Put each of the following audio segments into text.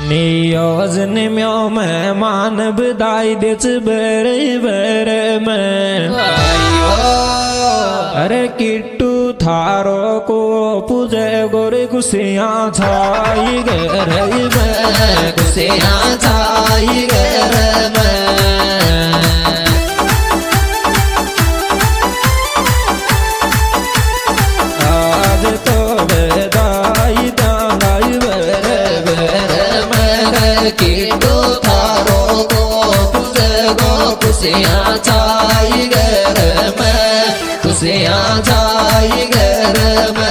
नियोजन म्यो मेहमान बधाई देच बेरे बेरे में अरे किट्टू थारो को पूजे गोरे खुशियाँ छाई घर में खुशियाँ छाई घर में आज तो बधाई दाई बेरे बेरे में किट्टू थारो को पूजे गो खुशियाँ छाई घर में खुशियाँ छाई घर में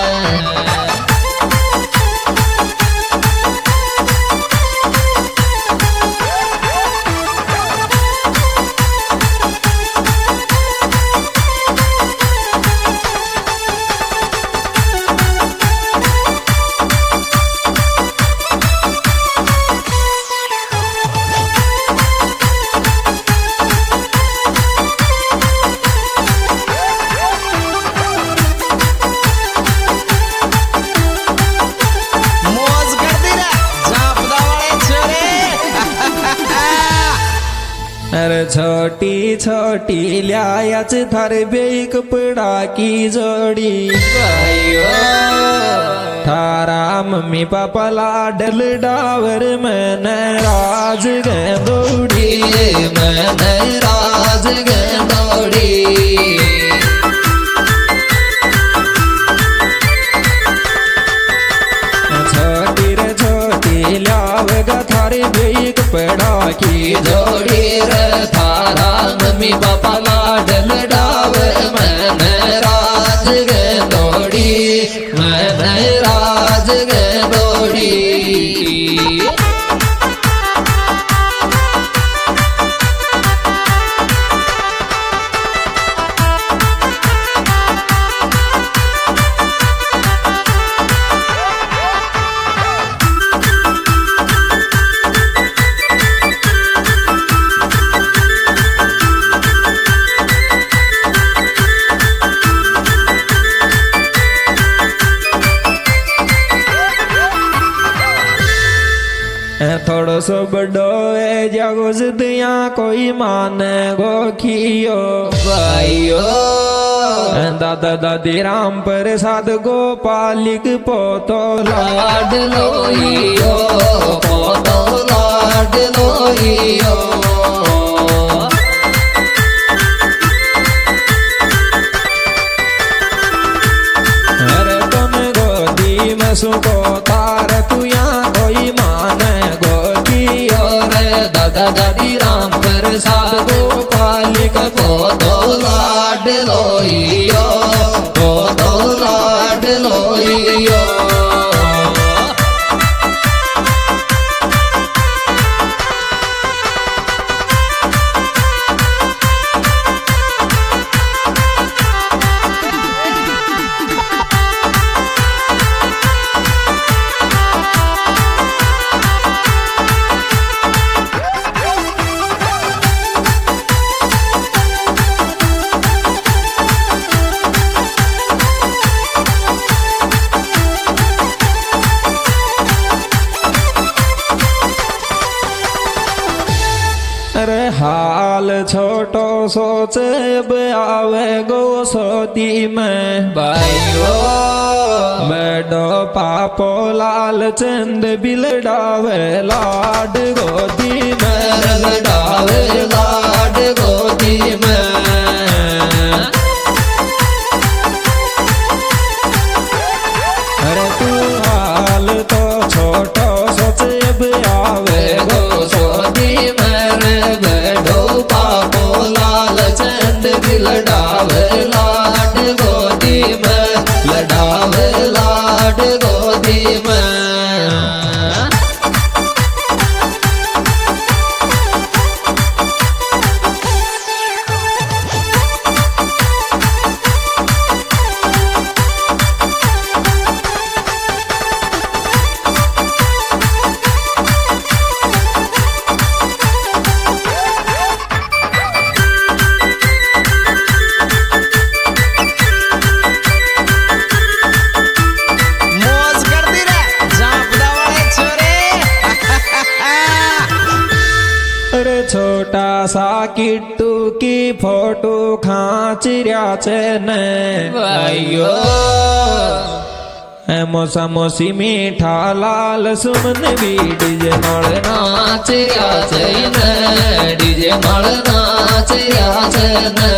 अरे छोटी छोटी लियाच थारे बे कपड़ा की जोड़ी थारा मम्मी पापा लाडल डावर मैंने राज गेंदोड़ी मैंने राज गेंदोड़ी छोटी रे छोटी लियावेगा थारे बे कपड़ा की जोड़ी थारा मम्मी पापा लाडल डावे मैंने राज गेंदोड़ी मैंने राज गेंदोड़ी थोड़ो सो बड़ो है जागो जिदिया कोई माने गो खियो भाइयो दादा दादी राम प्रसाद गोपालिक पोतो लाड लोइयो पोतो लाड लोइयो अरे तुम गोदी में सुको तार कुया कोई माने दादा दादी राम प्रसाद गोपालिक पोतो लाड लोइयो पोतो लाड लोइयो अरे हाल छोटो सोचे आवे गो सोती में भाइयो बेडो पापो लाल चंद बिलडावे लाड गोदी में लडावे लाड गोदी में अरे तू हाल तो छोटो सोचे आवे गो सोती में लडावे लाड गोदी में लडावे लाड गोदी में सा किट्टू की फोटो खाच रहा छे ने भाइयो मोसा मोसी मीठा लाल सुमन भी डीजे माल नाच रहा छे ने डीजे माल नाच रहा छे ने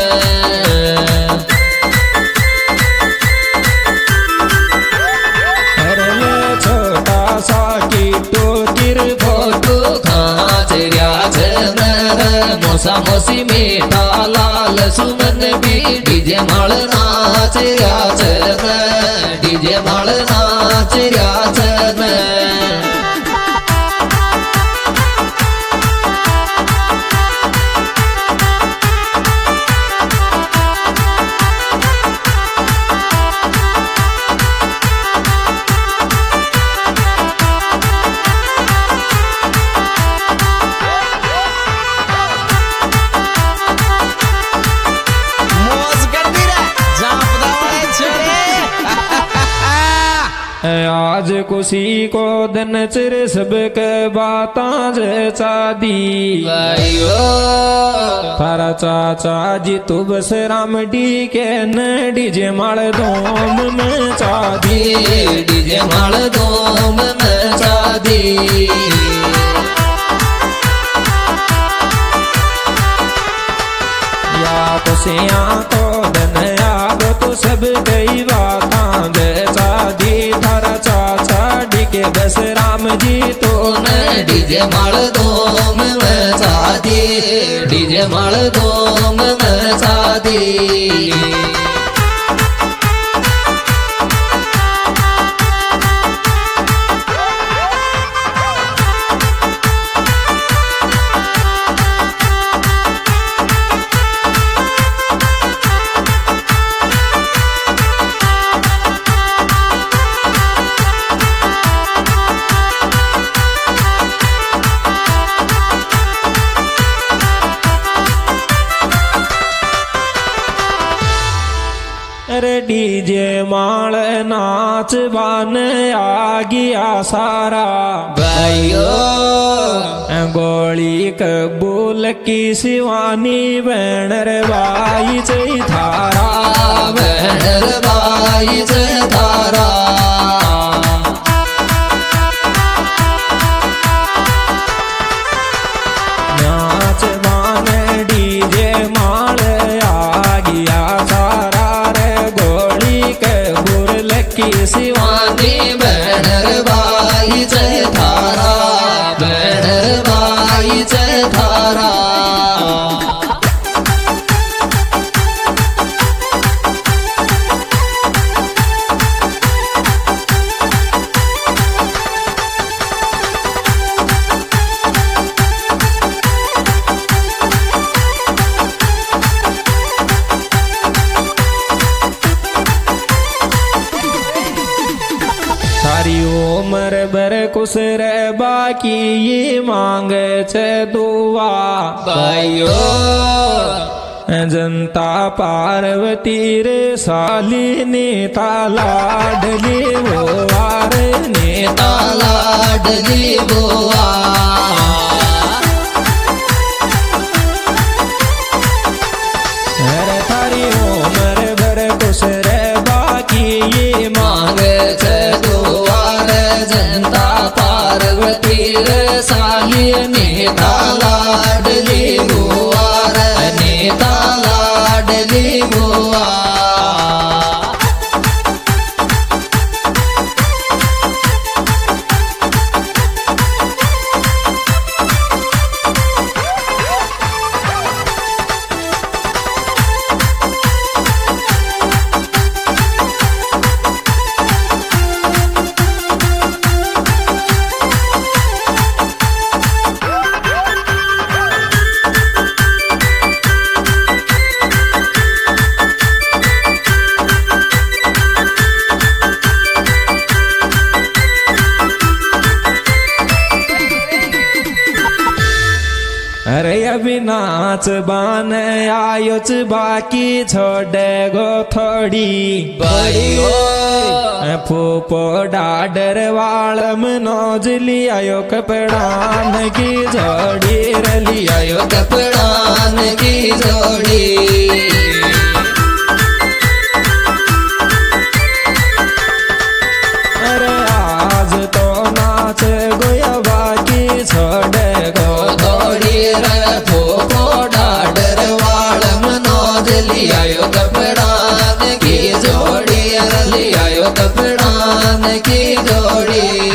छोटा सा किट्टू तिर फोटो खाच रहा छे ने मोसा मोसी मीठा लाल सुमन भी डीजे माल नाच रहा छे ने डीजे माल नाच रहा छे ने आज खुशी को दिन चिर सबके बाता जैसा दी भाइयो थारा चाचा जी तू बस राम डी के न डीजे माल धूम में चादी डीजे माल धूम में चादी या खुशियाँ को दिन याद तो सब कई बाता जैसा दी थारा चाचा डी के बस राम जी तो न डीजे माल धूम में चादी डीजे माल धूम में चादी अरे डीजे माल नाच बान आ गया सारा भाइयो गोली कबूल की शिवानी बैनर बाई चई थारा बैनर बाई से तारा नाच बान डीजे माल आ गया सारा रे गोली कबूल की शिवानी शिवानी बैनर बाई से तारा बैनर बाई से तारा सारी उम्र बर कुछ रे बाकी ये मांगे छे दुआ भाइयो जनता पार्वती रे साली नेता लाडली वो आर नेता लाडली बुआ अरे थारी उम्र बर कुछ रे बाकी ये मांगे छे दुआर जनता पार्वती रे साली नेता लाडली बुआ नेता लाडली बुआ अभी नाच बान आयो च बाकी छोड़े गो थोड़ी बड़ी हो फूफो डाडर वालम नोज लियायो कपड़ान की जोड़ी रली आयो कपड़ान की जोड़ी अरे आज तो नाच गोया बाकी छोड़े गो थोड़ी रे फूफो डाडर वालम नोज लियायो कपड़ान की जोड़ी लियायो कपड़ान की जोड़ी